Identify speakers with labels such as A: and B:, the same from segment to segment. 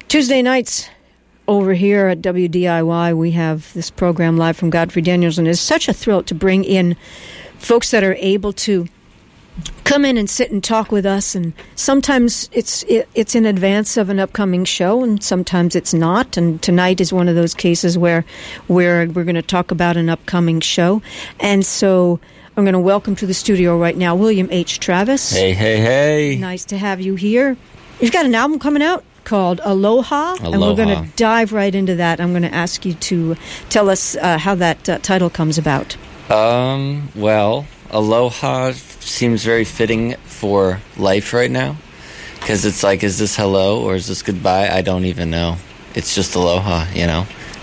A: Tuesday nights over here at WDIY, we have this program live from Godfrey Daniels, and it's such a thrill to bring in folks that are able to come in and sit and talk with us. And sometimes it's in advance of an upcoming show, and sometimes it's not. And tonight is one of those cases where we're going to talk about an upcoming show. And so I'm going to welcome to the studio right now William H. Travis.
B: Hey, hey, hey.
A: Nice to have you here. You've got an album coming out called Aloha, and we're going to dive right into that. I'm going to ask you to tell us how that title comes about.
B: Well, Aloha seems very fitting for life right now, because it's like, is this hello or is this goodbye? I don't even know. It's just aloha, you know.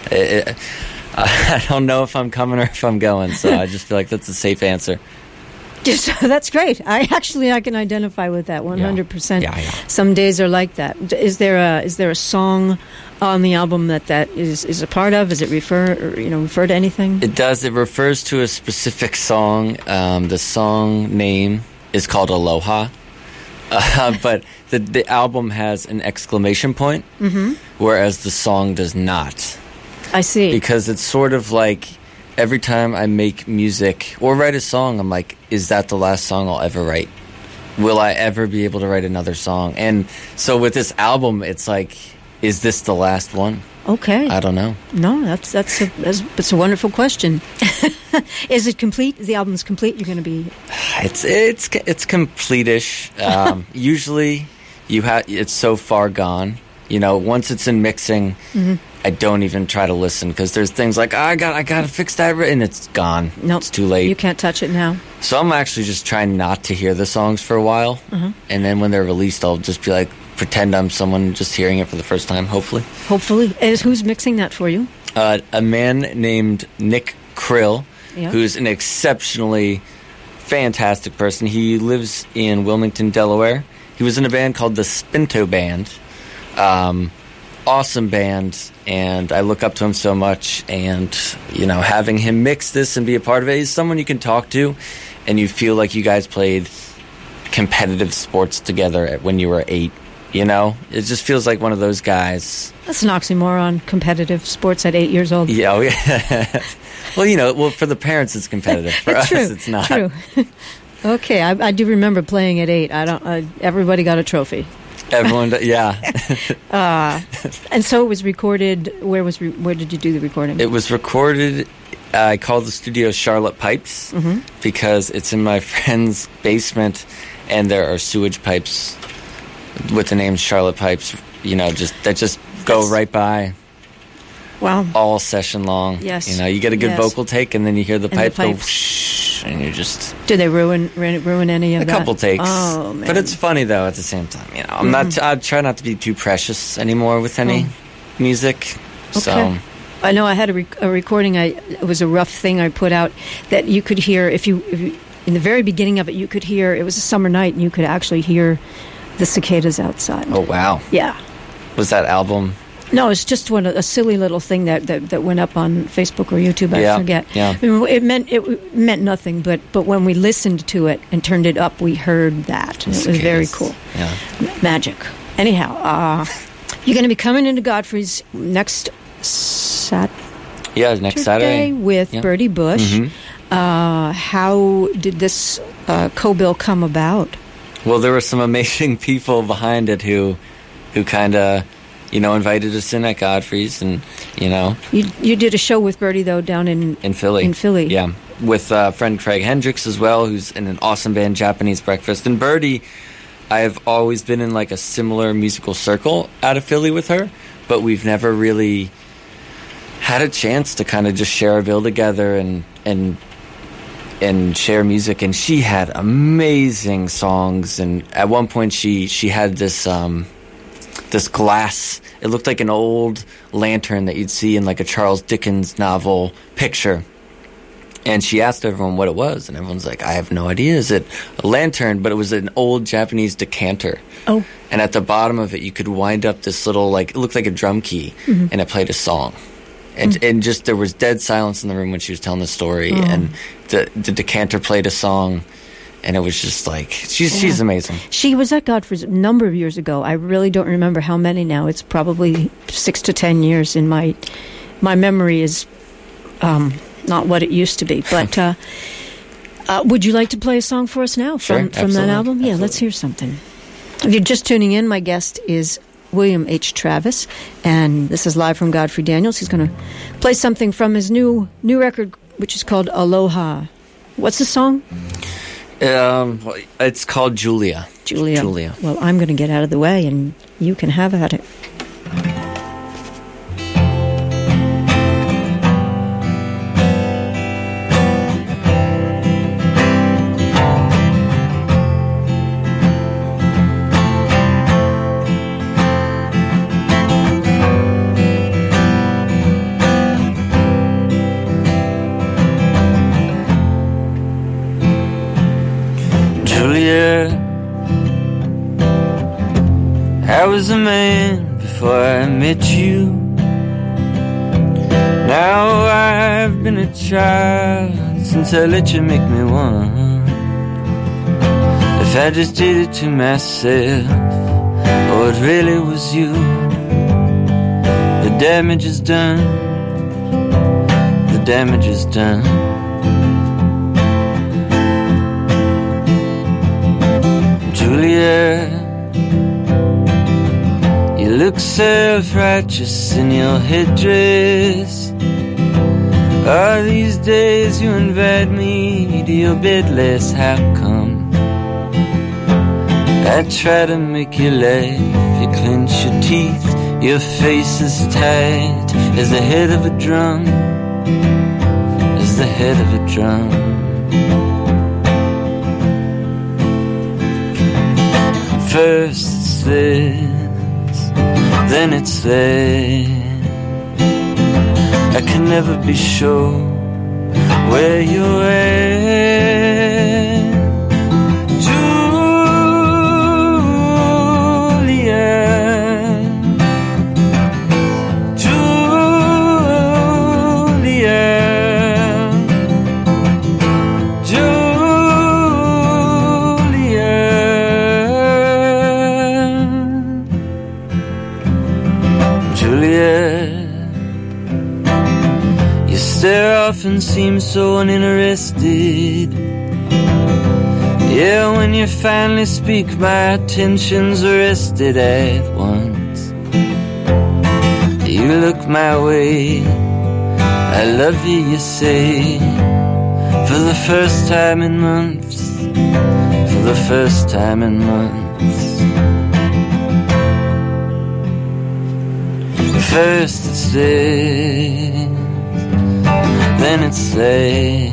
B: I don't know if I'm coming or if I'm going, so I just feel like that's a safe answer.
A: That's great. I can identify with that 100%.
B: Yeah.
A: Some days are like that. Is there a song on the album that is a part of? Does it refer to anything?
B: It does. It refers to a specific song. The song name is called Aloha, but the album has an exclamation point, whereas the song does not.
A: I see.
B: Because it's sort of like, every time I make music or write a song, I'm like, is that the last song I'll ever write? Will I ever be able to write another song? And so with this album, it's like, is this the last one?
A: Okay.
B: I don't know.
A: No, that's a wonderful question. Is it complete? The album's complete? You're going to be...
B: It's complete-ish. Usually, it's so far gone. You know, once it's in mixing, I don't even try to listen, because there's things like, I gotta fix that, and it's gone.
A: Nope.
B: It's too late.
A: You can't touch it now. So
B: I'm actually just trying not to hear the songs for a while, and then when they're released, I'll just be like, pretend I'm someone just hearing it for the first time, hopefully.
A: Who's mixing that for you?
B: A man named Nick Krill, who's an exceptionally fantastic person. He lives in Wilmington, Delaware. He was in a band called the Spinto Band. Awesome band, and I look up to him so much, and having him mix this and be a part of it, he's someone you can talk to, and you feel like you guys played competitive sports together when you were 8. It just feels like one of those guys. That's
A: an oxymoron, competitive sports at 8 years old.
B: Yeah, well, for the parents it's competitive. For us, it's not.
A: True. Okay, I do remember playing at 8. Everybody got a trophy.
B: Everyone, yeah.
A: And so it was recorded. Where did you do the recording?
B: It was recorded. I called the studio Charlotte Pipes because it's in my friend's basement, and there are sewage pipes with the name Charlotte Pipes. That just go right by.
A: Wow!
B: All session long.
A: Yes.
B: You get a good vocal take, and then you hear the pipe go whoosh, and you just.
A: Did they ruin any of that?
B: A couple takes.
A: Oh man!
B: But it's funny though. At the same time, I'm not. I try not to be too precious anymore with any music.
A: Okay.
B: So.
A: I know I had a recording. It was a rough thing I put out that you could hear if you in the very beginning of it. You could hear it was a summer night, and you could actually hear the cicadas outside.
B: Oh wow!
A: Yeah.
B: Was that album?
A: No, it's just a silly little thing that went up on Facebook or YouTube. I forget.
B: Yeah.
A: It meant nothing, but when we listened to it and turned it up, we heard that. It was very cool.
B: Yeah.
A: Magic. Anyhow, you're going to be coming into Godfrey's next Saturday.
B: Yeah, next Saturday
A: with Bertie Bush. How did this co-bill come about?
B: Well, there were some amazing people behind it who kind of. Invited us in at Godfrey's, and
A: You did a show with Bertie though down in
B: Philly.
A: In Philly,
B: yeah, with friend Craig Hendricks as well, who's in an awesome band, Japanese Breakfast. And Bertie, I have always been in like a similar musical circle out of Philly with her, but we've never really had a chance to kind of just share a bill together and share music. And she had amazing songs, and at one point she had this glass. It looked like an old lantern that you'd see in like a Charles Dickens novel picture. And she asked everyone what it was, and everyone's like, I have no idea. Is it a lantern? But it was an old Japanese decanter.
A: Oh.
B: And at the bottom of it, you could wind up this little, it looked like a drum key, and it played a song. And just there was dead silence in the room when she was telling the story, and the decanter played a song, and it was just like, she's amazing.
A: She was at Godfrey's a number of years ago. I really don't remember how many now. It's probably 6 to 10 years in my memory is not what it used to be. But would you like to play a song for us now from that album? Yeah, let's hear something. If you're just tuning in, my guest is William H. Travis, and this is live from Godfrey Daniels. He's going to play something from his new record, which is called Aloha. What's the song?
B: It's called Julia.
A: Julia. Well, I'm going to get out of the way, and you can have at it.
C: I was a man before I met you. Now I've been a child since I let you make me one. If I just did it to myself, or it really was you, the damage is done. The damage is done. Julia, you look self-righteous in your headdress. All these days you invite me to your bed less. How come? I try to make you laugh, you clench your teeth, your face is tight as the head of a drum, as the head of a drum. First it's this, then it's that. I can never be sure where you're at. Julia, Julia, Julia. Julia, you stare off and seem so uninterested. Yeah, when you finally speak, my attention's arrested at once. You look my way, I love you, you say, for the first time in months, for the first time in months. First it's this, then it's that.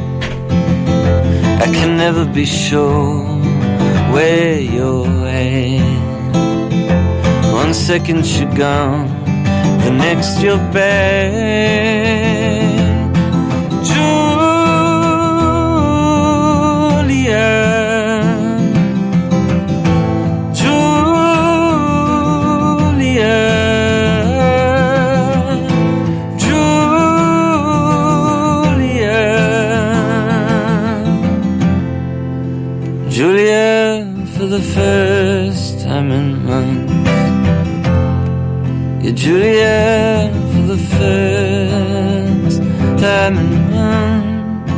C: I can never be sure where you're at. 1 second you're gone, the next you're back. Julia, Julia, Julia, for the first time in months. Yeah, Julia, for the first time in months.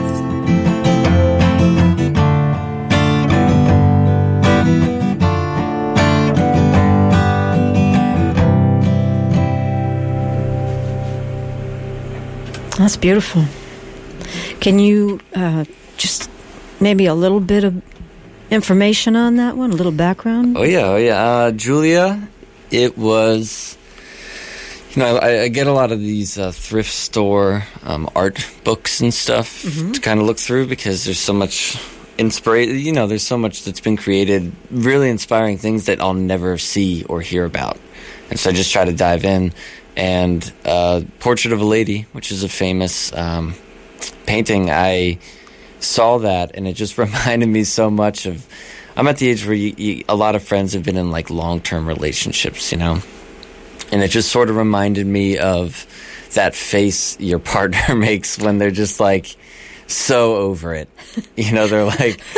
A: That's beautiful. Can you just maybe a little bit of information on that one, a little background?
B: Oh yeah. Julia, it was, I get a lot of these thrift store art books and stuff to kind of look through, because there's so much inspiration. There's so much that's been created, really inspiring things that I'll never see or hear about. And so I just try to dive in. And Portrait of a Lady, which is a famous painting, I saw that, and it just reminded me so much of, I'm at the age where a lot of friends have been in like long-term relationships, and it just sort of reminded me of that face your partner makes when they're just like so over it. They're like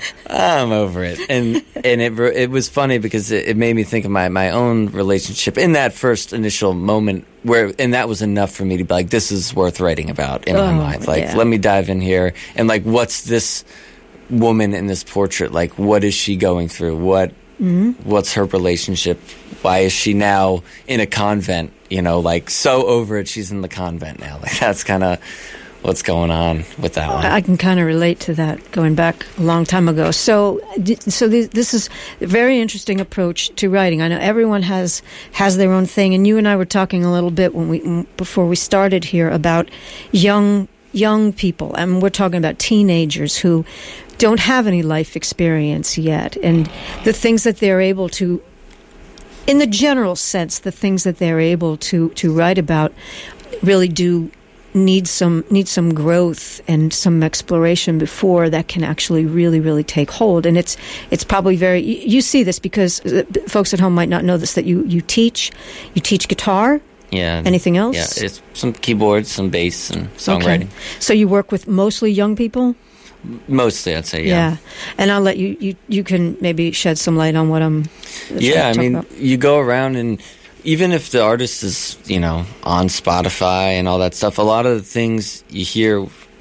B: I'm over it. And it was funny because it made me think of my own relationship in that first initial moment and that was enough for me to be like, this is worth writing about in my mind. Like, let me dive in here and like, what's this woman in this portrait? Like, what is she going through? What's her relationship? Why is she now in a convent? You know, like so over it, she's in the convent now. Like that's kind of what's going on with that one.
A: I can kind of relate to that going back a long time ago. So this is a very interesting approach to writing. I know everyone has their own thing, and you and I were talking a little bit before we started here about young people, and we're talking about teenagers who don't have any life experience yet, and the things that they're able to, in the general sense, the things that they're able to write about really do need some growth and some exploration before that can actually really, really take hold. And it's probably you see this because folks at home might not know this, that you teach guitar.
B: Yeah.
A: Anything else?
B: Yeah, it's some keyboards, some bass, and songwriting.
A: Okay. So you work with mostly young people?
B: Mostly, I'd say, yeah.
A: And I'll let you can maybe shed some light on what I'm
B: I mean,
A: about.
B: You go around and even if the artist is, you know, on Spotify and all that stuff, a lot of the things you hear,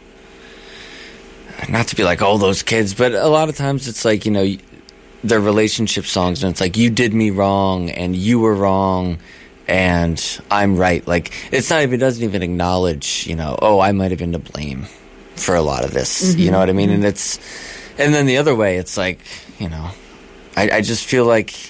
B: not to be like, oh, those kids, but a lot of times it's like, you know, their relationship songs, and it's like, you did me wrong, and you were wrong, and I'm right. Like, it doesn't even acknowledge, you know, oh, I might have been to blame for a lot of this, you know what I mean? And and then the other way, it's like, you know, I just feel like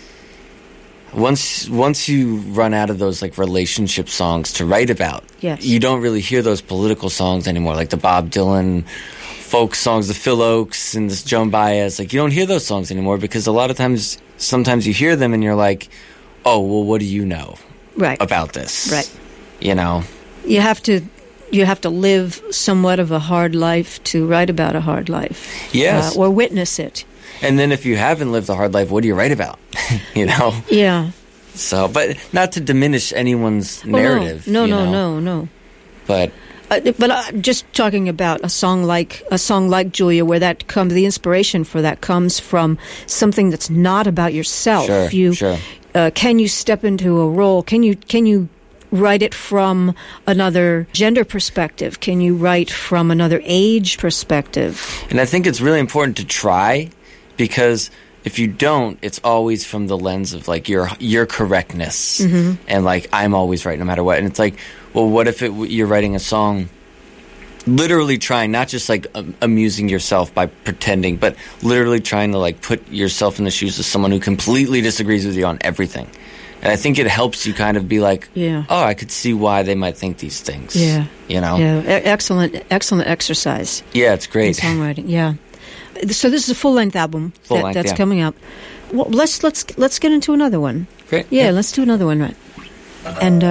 B: once you run out of those like relationship songs to write about, you don't really hear those political songs anymore, like the Bob Dylan folk songs, the Phil Oakes and this Joan Baez. Like, you don't hear those songs anymore because a lot of times, sometimes you hear them and you're like, oh, well, what do you know about this?
A: Right.
B: You know,
A: you have to live somewhat of a hard life to write about a hard life.
B: Yes.
A: Or witness it.
B: And then if you haven't lived a hard life, what do you write about? You know?
A: Yeah.
B: So, but not to diminish anyone's narrative.
A: No. But I'm just talking about a song like Julia, where the inspiration for that comes from something that's not about yourself.
B: Sure.
A: Can you step into a role? Can you write it from another gender perspective? Can you write from another age perspective?
B: And I think it's really important to try, because if you don't, it's always from the lens of like your correctness, and like I'm always right no matter what. And it's like, well, what if you're writing a song literally trying, not just like amusing yourself by pretending, but literally trying to like put yourself in the shoes of someone who completely disagrees with you on everything. And I think it helps you kind of be like, oh, I could see why they might think these things. Yeah. You know?
A: Yeah. Excellent exercise.
B: Yeah, it's great.
A: In songwriting, yeah. So this is a full-length album that's coming up. Well, let's get into another one.
B: Great.
A: Yeah, let's do another one, right? And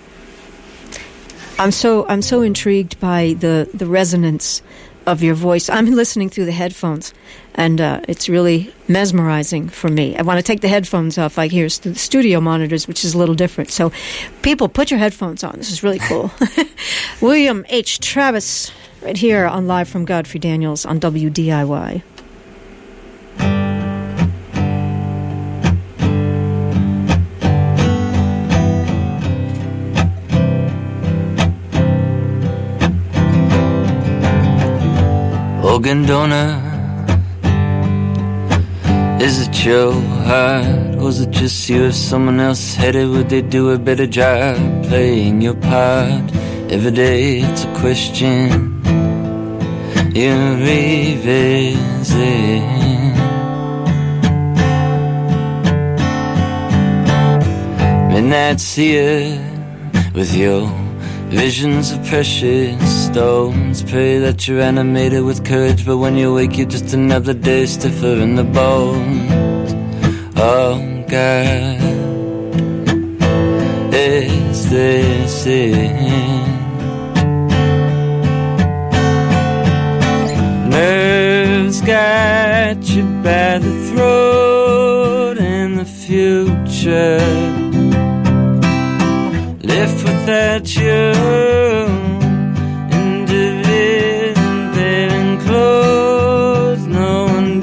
A: I'm so intrigued by the resonance of your voice. I'm listening through the headphones, and it's really mesmerizing for me. I want to take the headphones off. I hear the studio monitors, which is a little different. So, people, put your headphones on. This is really cool. William H. Travis, right here on Live from Godfrey Daniels on WDIY.
C: Organdona, is it your heart? Was it just you? If someone else had it, would they do a better job playing your part? Every day it's a question you revisit. Midnight seer with your visions of precious stones. Pray that you're animated with courage, but when you wake, you're just another day stiffer in the bones. Oh God, is this it? Nerves got you by the throat in the future. Left without you, indivisible, enclosed. No one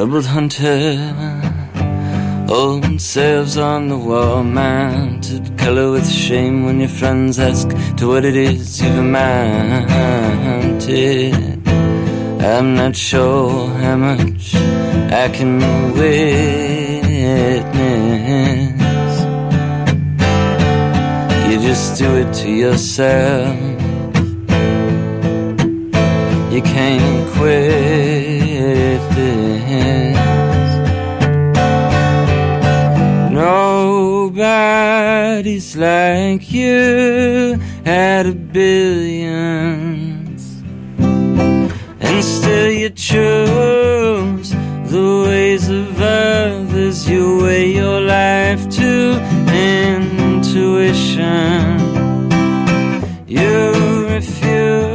C: troubled hunter. Old sails on the wall, mounted color with shame when your friends ask to what it is you've amounted. I'm not sure how much I can witness. You just do it to yourself. You can't quit this. Nobody's like you at a billions, and still you choose the ways of others. You weigh your life to intuition. You refuse.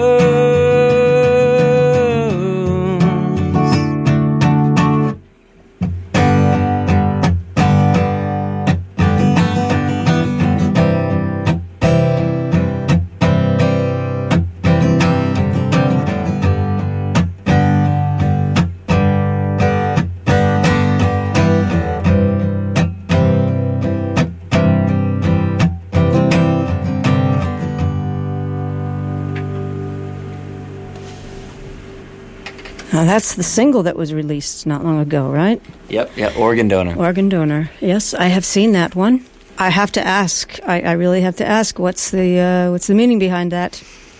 A: Now, that's the single that was released not long ago, right?
B: Yep, Organ Donor.
A: Organ Donor. Yes, I have seen that one. I have to ask. I really have to ask. What's the meaning behind that?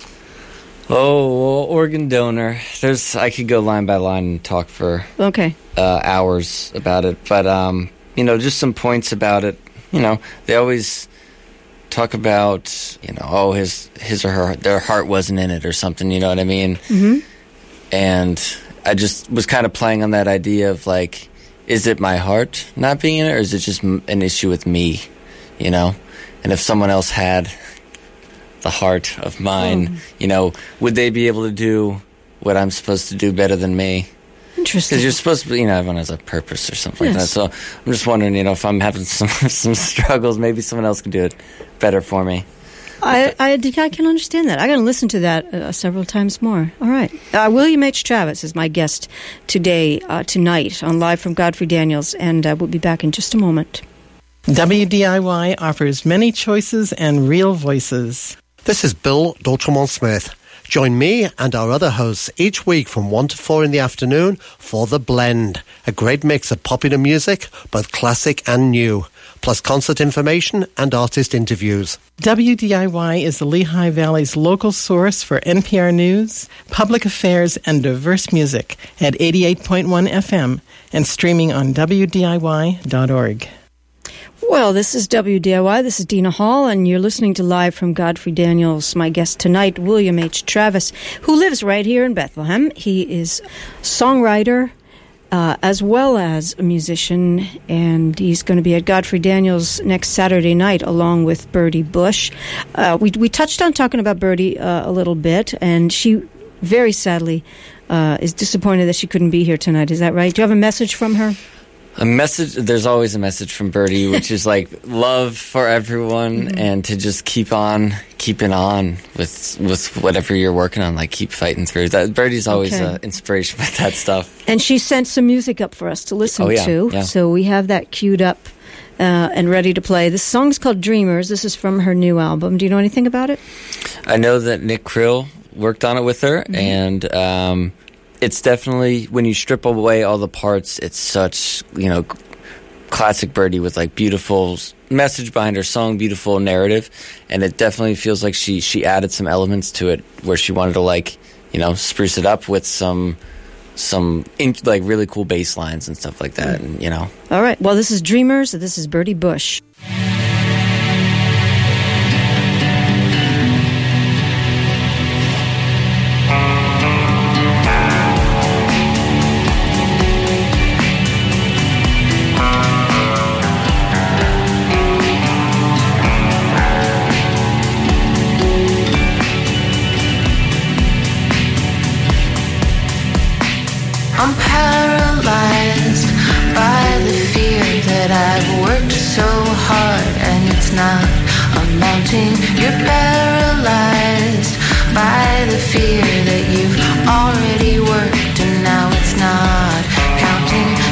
B: Oh, well, Organ Donor. I could go line by line and talk for hours about it. But just some points about it. They always talk about his or her, their heart wasn't in it or something. You know what I mean? Mm-hmm. And I just was kind of playing on that idea of, like, is it my heart not being in it, or is it just an issue with me, And if someone else had the heart of mine, would they be able to do what I'm supposed to do better than me?
A: Interesting.
B: Because you're supposed to, everyone has a purpose or something like that. So I'm just wondering, if I'm having some struggles, maybe someone else can do it better for me.
A: I can understand that. I'm going to listen to that several times more. All right. William H. Travis is my guest tonight on Live from Godfrey Daniels, and we'll be back in just a moment.
D: WDIY offers many choices and real voices.
E: This is Bill D'Outremont-Smith. Join me and our other hosts each week from 1 to 4 in the afternoon for The Blend, a great mix of popular music, both classic and new, plus concert information and artist interviews.
D: WDIY is the Lehigh Valley's local source for NPR News, public affairs, and diverse music at 88.1 FM and streaming on WDIY.org.
A: Well, this is WDIY. This is Dina Hall, and you're listening to Live from Godfrey Daniels. My guest tonight, William H. Travis, who lives right here in Bethlehem. He is a songwriter as well as a musician, and he's going to be at Godfrey Daniels next Saturday night along with Birdie Bush. We touched on talking about Birdie a little bit, and she very sadly is disappointed that she couldn't be here tonight. Is that right? Do you have a message from her?
B: A message. There's always a message from Birdie, which is like love for everyone, and to just keep on keeping on with whatever you're working on. Like, keep fighting through. Birdie's always an inspiration with that stuff.
A: And she sent some music up for us to listen to.
B: Yeah.
A: So we have that queued up and ready to play. This song's called Dreamers. This is from her new album. Do you know anything about it?
B: I know that Nick Krill worked on it with her, and it's definitely, when you strip away all the parts, it's such, classic Birdie with, like, beautiful message behind her song, beautiful narrative, and it definitely feels like she added some elements to it where she wanted to, like, spruce it up with some really cool bass lines and stuff like that, and,
A: All right. Well, this is Dreamers. This is Birdie Bush.
F: I'm paralyzed by the fear that I've worked so hard and it's not amounting. You're paralyzed by the fear that you've already worked and now it's not counting.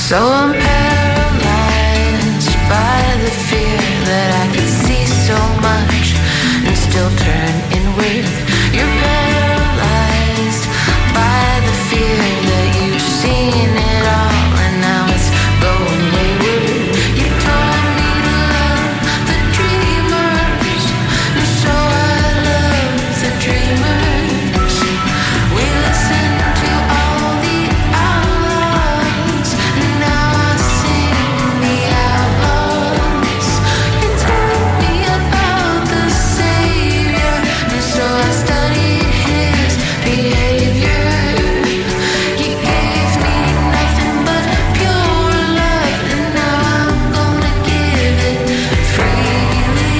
F: So I'm paralyzed by the fear that I could see so much and still turn inward. You're paralyzed by the fear that you've seen it all and now it's going wayward. You told me to love the dreamers, and so I love the dreamers. We listen to all the outlaws, and now I sing the outlaws. You told me about the Savior, and so I studied his behavior. You gave me nothing but pure love, and now I'm gonna give it freely.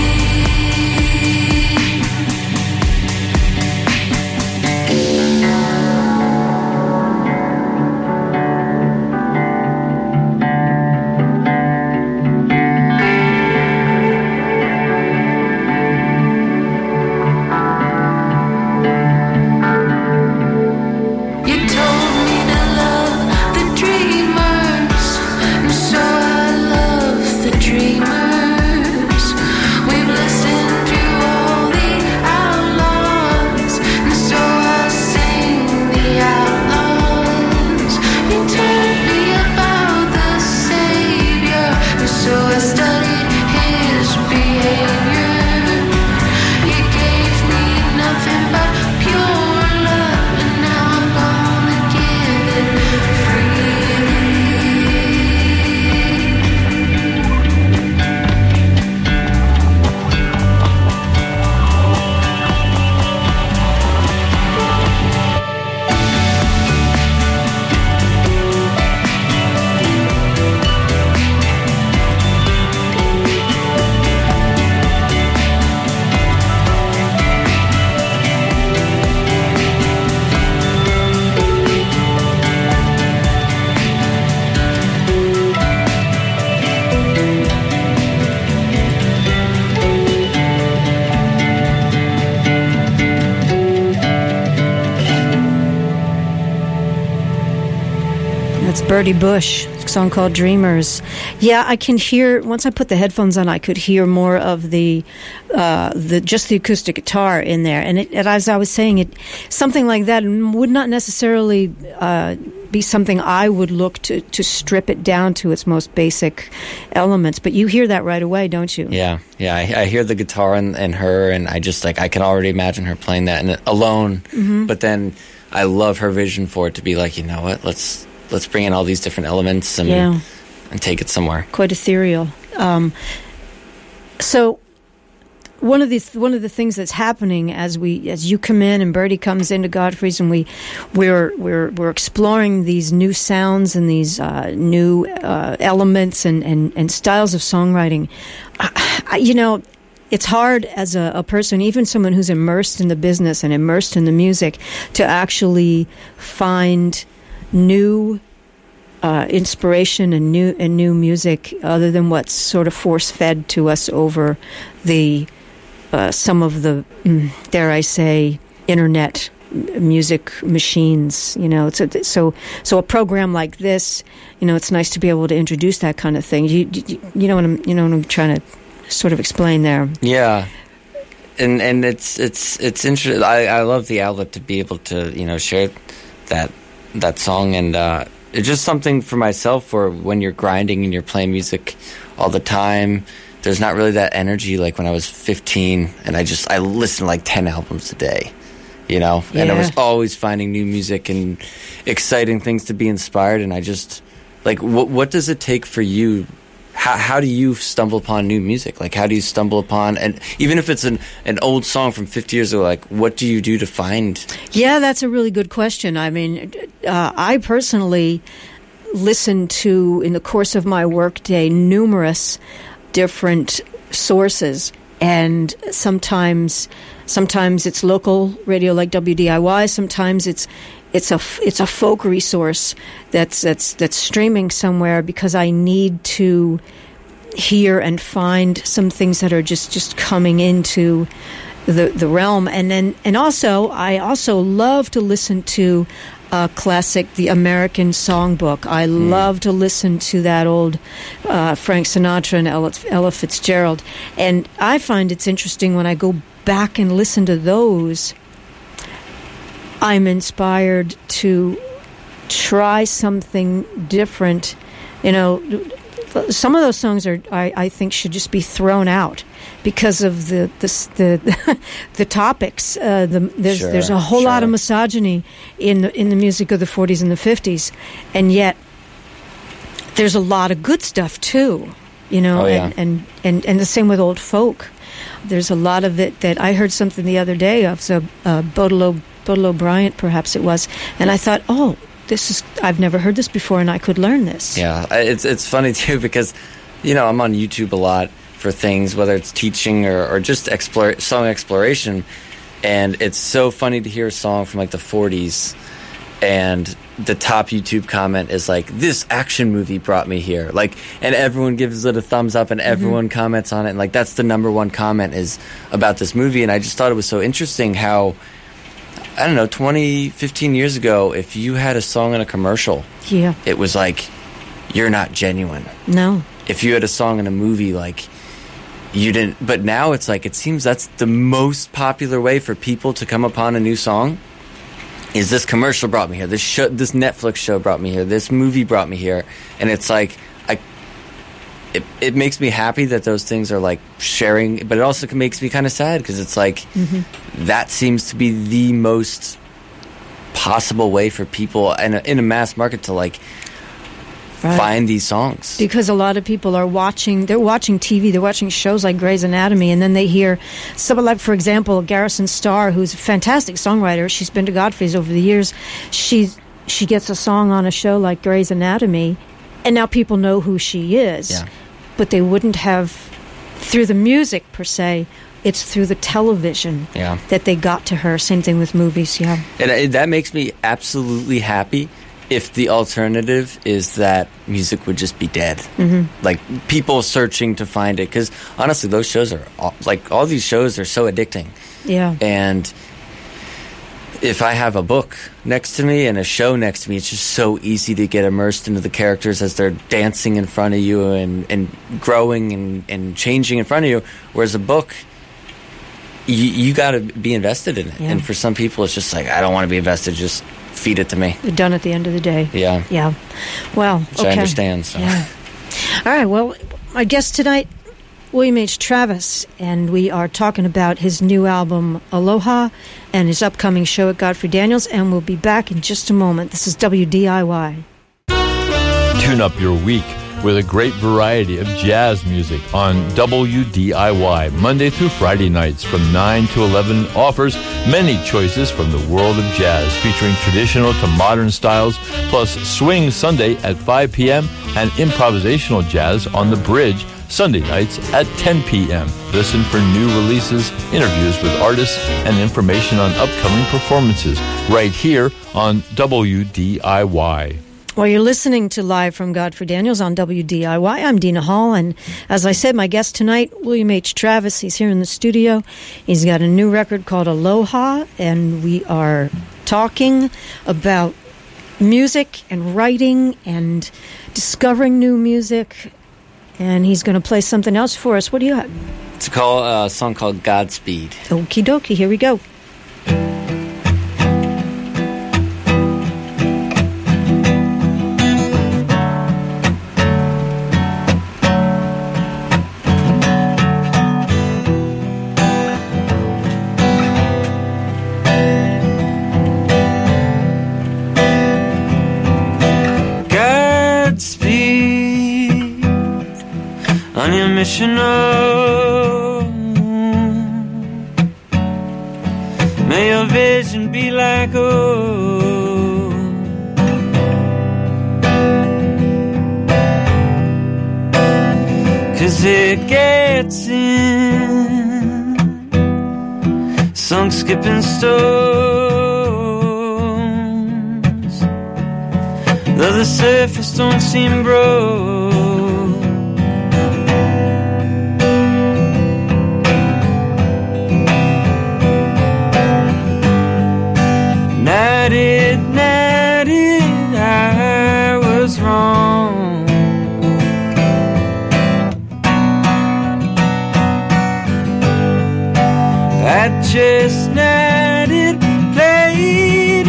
F: You told me to love the dreamers, and so I love the dreamers. We've listened to all the outlaws, and so I sing the outlaws. You told me about the Savior, and so I studied his behavior. You gave me nothing but pure love, and now I'm gonna give it freely.
A: That's Bertie Bush, a song called Dreamers. Yeah, I can hear, once I put the headphones on, I could hear more of the just the acoustic guitar in there. And as I was saying, something like that would not necessarily be something I would look to strip it down to its most basic elements. But you hear that right away, don't you?
B: Yeah. I hear the guitar and her, and I just I can already imagine her playing that and alone.
A: Mm-hmm.
B: But then I love her vision for it to be like, you know what, let's bring in all these different elements and take it somewhere.
A: Quite ethereal. So one of the things that's happening as you come in and Bertie comes into Godfrey's, and we're exploring these new sounds and these new elements and styles of songwriting. It's hard as a person, even someone who's immersed in the business and immersed in the music, to actually find new inspiration and new music other than what's sort of force fed to us over the some of the dare I say internet music machines. So a program like this, it's nice to be able to introduce that kind of thing. You know what I'm trying to sort of explain there.
B: Yeah. And it's interesting. I love the outlet to be able to share that song, and it's just something for myself for when you're grinding and you're playing music all the time. There's not really that energy like when I was 15 and I listened to like 10 albums a day, and I was always finding new music and exciting things to be inspired. And I just what does it take for you? How do you stumble upon new music? Like, how do you stumble upon, and even if it's an old song from 50 years ago, what do you do to find?
A: Yeah, that's a really good question. I mean, I personally listen to, in the course of my workday, numerous different sources, and sometimes it's local radio like WDIY. Sometimes it's a folk resource that's streaming somewhere because I need to hear and find some things that are just coming into the realm. And also I also love to listen to classic, the American Songbook. I love to listen to that old Frank Sinatra and Ella Fitzgerald. And I find it's interesting when I go back and listen to those, I'm inspired to try something different. You know, some of those songs I think should just be thrown out because of the topics. There's a whole lot of misogyny in the music of the 40s and the 50s, and yet there's a lot of good stuff too. You know, and the same with old folk. There's a lot of it that I heard something the other day of Baudelaire Bryant, perhaps it was, and I thought, oh, I've never heard this before, and I could learn this.
B: Yeah, it's funny too because, you know, I'm on YouTube a lot for things, whether it's teaching or just song exploration, and it's so funny to hear a song from like the 40s, and the top YouTube comment is like, "This action movie brought me here," like, and everyone gives it a thumbs up, and everyone comments on it, and like that's the number one comment is about this movie, and I just thought it was so interesting how, I don't know, 20, 15 years ago, if you had a song in a commercial, it was like, you're not genuine.
A: No.
B: If you had a song in a movie, like, you didn't. But now it's like, it seems that's the most popular way for people to come upon a new song, is this commercial brought me here, this Netflix show brought me here, this movie brought me here. And it's like, it makes me happy that those things are like sharing, but it also makes me kind of sad because it's like that seems to be the most possible way for people in a mass market to like find these songs.
A: Because a lot of people are watching TV, they're watching shows like Grey's Anatomy, and then they hear someone like, for example, Garrison Starr, who's a fantastic songwriter. She's been to Godfrey's over the years. She gets a song on a show like Grey's Anatomy, and now people know who she is.
B: Yeah.
A: But they wouldn't have through the music per se. It's through the television that they got to her. Same thing with movies, And
B: that makes me absolutely happy if the alternative is that music would just be dead. Like, people searching to find it. Because, honestly, those shows are, all these shows are so addicting.
A: Yeah.
B: And if I have a book next to me and a show next to me, it's just so easy to get immersed into the characters as they're dancing in front of you and growing and changing in front of you. Whereas a book, you got to be invested in it.
A: Yeah.
B: And for some people, it's just like, I don't want to be invested, just feed it to me.
A: You're done at the end of the day.
B: Yeah.
A: Yeah. Well,
B: Which I understand. So.
A: Yeah. All right, well, my guest tonight, William H. Travis, and we are talking about his new album, Aloha, and his upcoming show at Godfrey Daniels, and we'll be back in just a moment. This is WDIY.
G: Tune up your week with a great variety of jazz music on WDIY. Monday through Friday nights from 9 to 11 offers many choices from the world of jazz, featuring traditional to modern styles, plus Swing Sunday at 5 p.m. and improvisational jazz on the Bridge Sunday nights at 10 p.m. Listen for new releases, interviews with artists, and information on upcoming performances right here on WDIY.
A: Well, you're listening to Live from Godfrey Daniels on WDIY. I'm Dina Hall, and as I said, my guest tonight, William H. Travis. He's here in the studio. He's got a new record called Aloha, and we are talking about music and writing and discovering new music. And he's going to play something else for us. What do you have?
B: It's a song called Godspeed.
A: Okie dokie, here we go.
C: On your mission, oh, may your vision be like gold. 'Cause it gets in, sunk skipping stones, though the surface don't seem broke. Night it now. wrong. I just let it play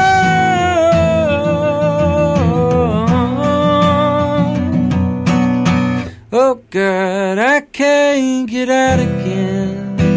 C: along. Oh God, I can't get out again.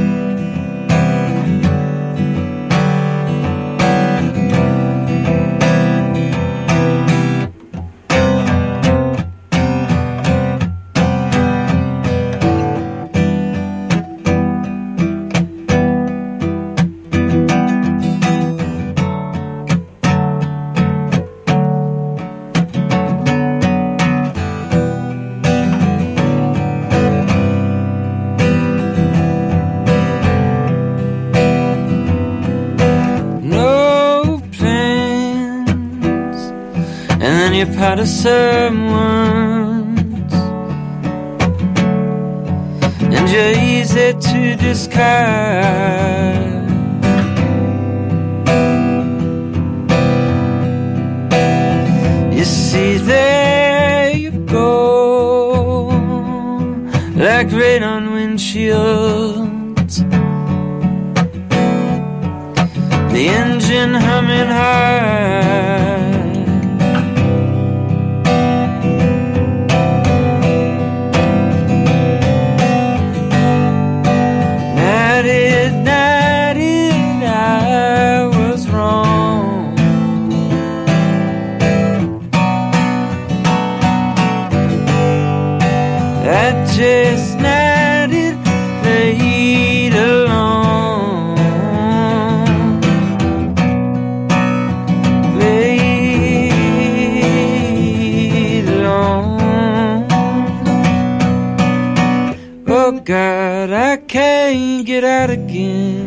C: Part of someone's, and you're easy to discard. You see, there you go, like rain on windshields, the engine humming high. Just let it play along, play along. Oh God, I can't get out again.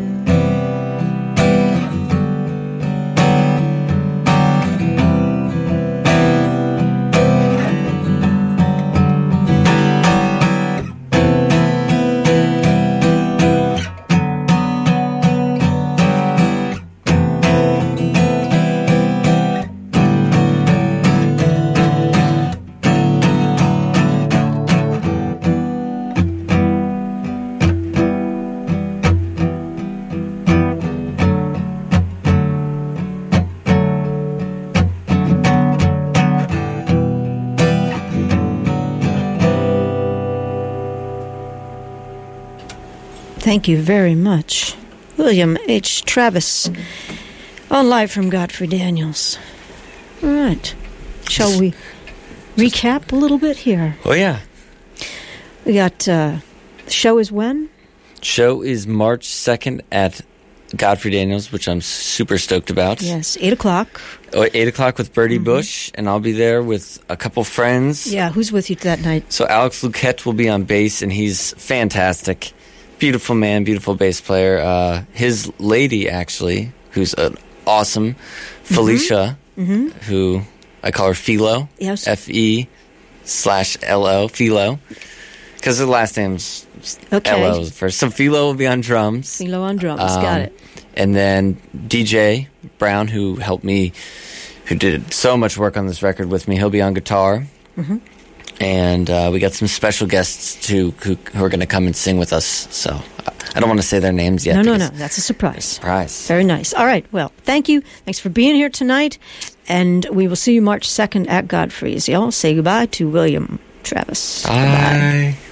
A: Thank you very much, William H. Travis, on Live from Godfrey Daniels. All right. Shall we recap a little bit here?
B: Oh, yeah.
A: We got, the show is when?
B: Show is March 2nd at Godfrey Daniels, which I'm super stoked about.
A: Yes, 8 o'clock.
B: 8 o'clock with Bertie Bush, and I'll be there with a couple friends.
A: Yeah, who's with you that night?
B: So Alex Luquette will be on bass, and he's fantastic. Beautiful man, beautiful bass player. His lady, actually, who's an awesome, Felicia, who I call her Philo.
A: Yes.
B: F-E/L-O, Philo. Because her last name's L-O first. So Philo will be on drums.
A: Philo on drums, got it.
B: And then DJ Brown, who helped me, who did so much work on this record with me, he'll be on guitar. Mm-hmm. And we got some special guests, too, who are going to come and sing with us. So I don't want to say their names yet.
A: No. That's a surprise.
B: Surprise.
A: Very nice. All right. Well, thank you. Thanks for being here tonight. And we will see you March 2nd at Godfrey's. Y'all say goodbye to William Travis.
B: Bye.
A: Goodbye.